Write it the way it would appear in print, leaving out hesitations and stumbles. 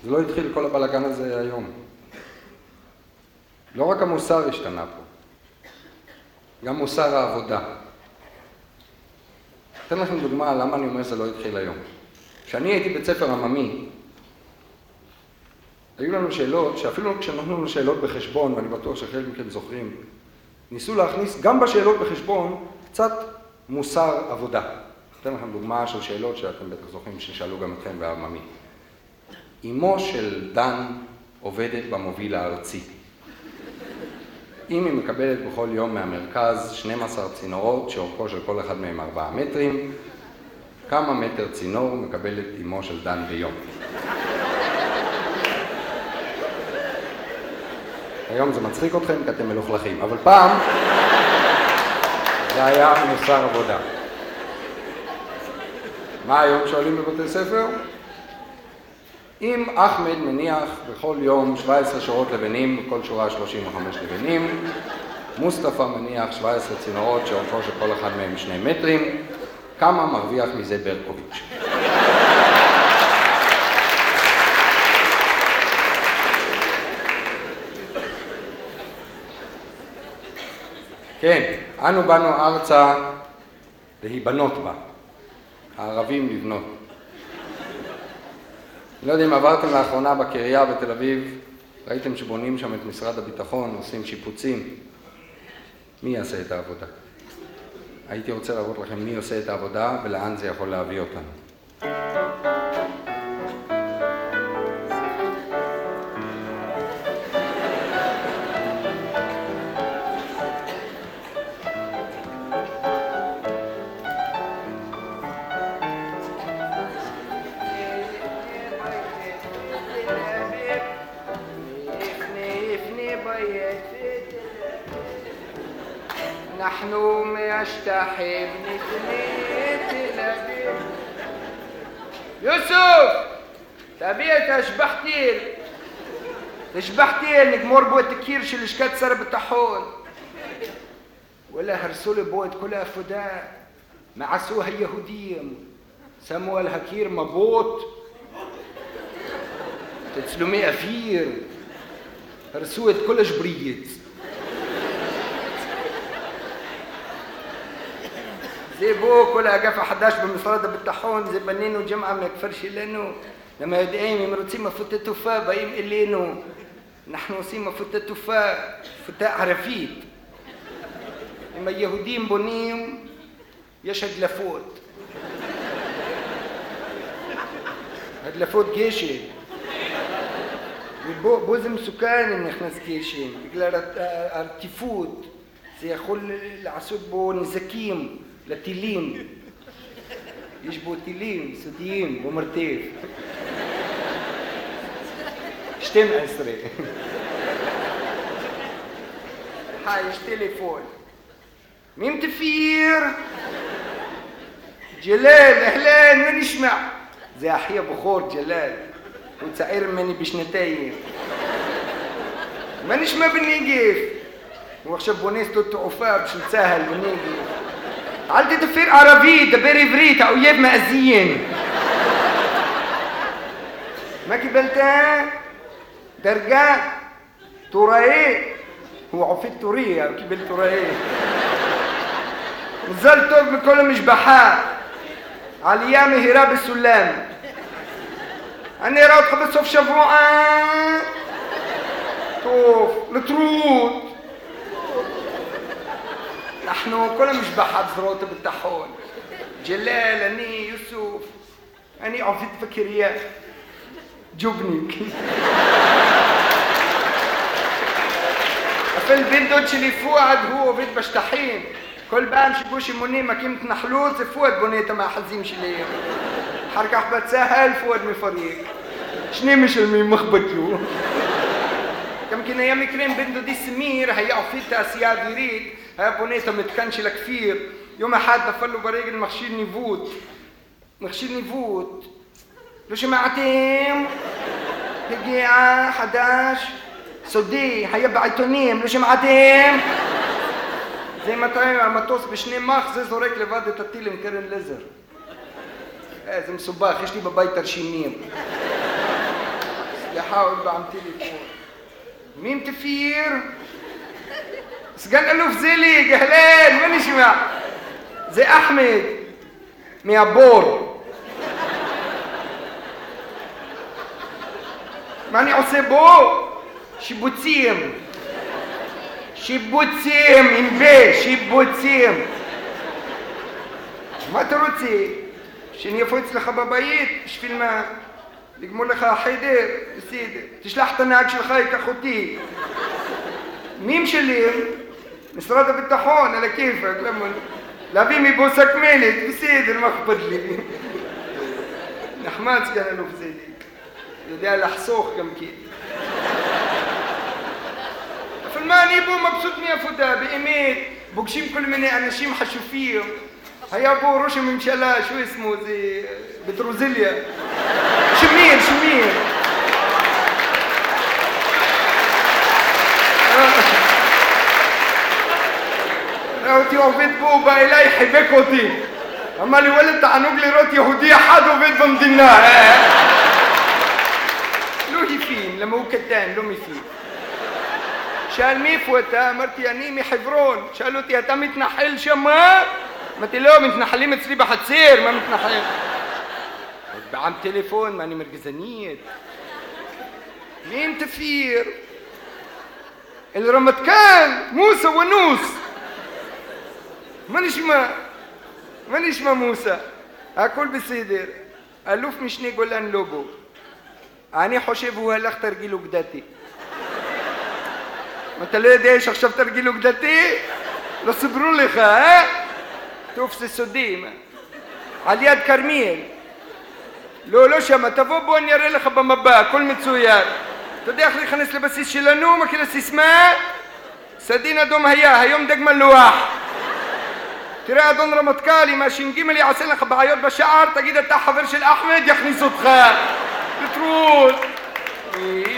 זה לא התחיל כל הבלגן הזה היום. לא רק המוסר השתנה פה, גם מוסר העבודה. אתן לכם דוגמה למה אני אומר שזה לא התחיל היום. כשאני הייתי בית ספר עממי, היו לנו שאלות, שאפילו כשנתנו לנו שאלות בחשבון, ואני בטוח שחלק מכם זוכרים, ניסו להכניס גם בשאלות בחשבון קצת מוסר עבודה. אתן לכם דוגמה של שאלות שאתם בטח זוכרים ששאלו גם אתכם בעממי. אמו של דן עובדת במוביל הארצי. אם היא מקבלת בכל יום מהמרכז 12 צינורות, שאורכו של כל אחד מהם 4 מטרים, כמה מטר צינור מקבלת אמו של דן ביום? היום זה מצחיק אתכם כי אתם מלוכלכים, אבל פעם זה היה מוסר עבודה. מה היום שואלים בבתי ספר? אם אחמד מניח בכל יום 17 שורות לבנים, בכל שורה 35 לבנים, מוסטפא מניח 17 צינורות שאורכו של כל אחד מהם 2 מטרים, כמה מרוויח מזה ברקוביץ'? כן, אנו באנו ארצה להיבנות בה, הערבים לבנות. לא יודע אם עברתם לאחרונה בקריה בתל אביב, ראיתם שבונים שם את משרד הביטחון, עושים שיפוצים. מי יעשה את העבודה? הייתי רוצה להראות לכם מי עושה את העבודה ולאן זה יכול להביא אותנו. אנחנו מהשטחים נתני תל אביב. יוסוף, תביא את השבחתיל. השבחתיל, נגמור בו את הקיר של לשכת שר הביטחון. וلا הרסו לי בו את כל העבודה. מה עשו היהודים? שמו על הקיר מבוט, תצלומי אוויר, הרסו את כל השברית. זה בו כל האגף החדש במשרד הביטחון, זה בנינו ג'מעה מהכפר שלנו. למה יודעים, אם רוצים מפותה תופה, באים אלינו. אנחנו עושים מפותה תופה, מפותה ערבית. אם היהודים בונים, יש הדלפות. הדלפות גשם. ובו זה מסוכן אם נכנס גשם, בגלל הרטיפות. זה יכול לעשות בו נזקים. לטילים, יש בו טילים סודיים במרתף. 12. יש טלפון. מי מתפיר? ג'לال, אהלן, מה נשמע? זה אחי הבכור ג'לال, הוא צעיר ממני בשנתיים. מה נשמע בנגב? הוא עכשיו בונה שדות תעופה בשביל צה"ל בנגב. אל תדבר ערבית, דבר עברית, האויב מאזין. מה קיבלת? דרגה? תוראה? הוא עופת תוריה, הוא קיבל תוראה. מזל טוב מכל המשפחה. עלייה מהירה בסולם. אני אראה אותך בסוף שבוע. טוב, לטרוט. אנחנו כל המשפחה בזרועות הביטחון. ג'לال, אני, יוסוף, אני עובד בקריה. ג'ובניק. אפל בן דוד שלי פואד, הוא עובד בשטחים. כל פעם שגוש אמונים מקים התנחלות, זה פואד בונה את המאחזים שלי. אחר כך בצהל, פואד מפריק. שני משלמים מחבטו. גם כן היה מקרים בן דודי סמיר, היה עובד תעשייה אווירית, היה בונה את המתקן של הכפיר. יום אחד נפל לו ברגל מכשיר ניווט. מכשיר ניווט. לא שמעתם? הגיע חדש, סודי, היה בעיתונים, לא שמעתם? זה מתי המטוס בשני מח, זה זורק לבד את הטיל עם קרן לזר. זה מסובך, יש לי בבית תרשימים. حاول بعم تليفون. مين تفير؟ سجن ألوف زيلي جهلان ماني شمع زي أحمد ميابور ماني عصيبو شبوتيم إنبي شبوتيم ما تروتي شن يفوت لخبابايت مش في الماء يقموا لك حيدر سيدي تشلح تناكش الخايك اخوتي مين شليم مسرادة بالطحون على كيفك لما لا بيمي بوسك ميلت بسيدي المخبط لي نحمات كان له في زيدي ده لحسوخ كم كي في الماني بو مبسوط مية فدا بإيميت بوكشيم كل مني أنا شيم حشوفيه هيا بو روشي من شلا شو اسمه زي بتروزيليا شمير روتي وفيت بوبا إلي حبكوتي أما اللي ولد تعنوك لي روت يهودية حد وفيت بمديناه لوهي فين لما هو كتان لومي فين شال ميفوتا مرتي أنيمي حبرون شالوتي يا متنحل شما ما تلو متنحلين متسريبة حتصير ما متنحلين بعم تليفون ماني مركزانيت مين تفير الرمتكان موسى ونوس مانيش ما موسى اكل بسيدر الوف مشني قولان لوبو اني حشيب هو اللي اختار جيلو قداتي ما انت ليه دايش اختار جيلو قداتي لا صبروا لي ها توفس السديمه على يد كرميل لولو شما تفوبون يا ريل خبا مبا كل متسويات تدي اخري خنس لبس الشلانو ما كده اسمها سدينا دوم هيا يوم دق ملواح ترى دون رمتكالي ماشي نجيملي عسلنا خبا عيار بشعر تجد تاع حفرش الاحمد يخني صدخه بترول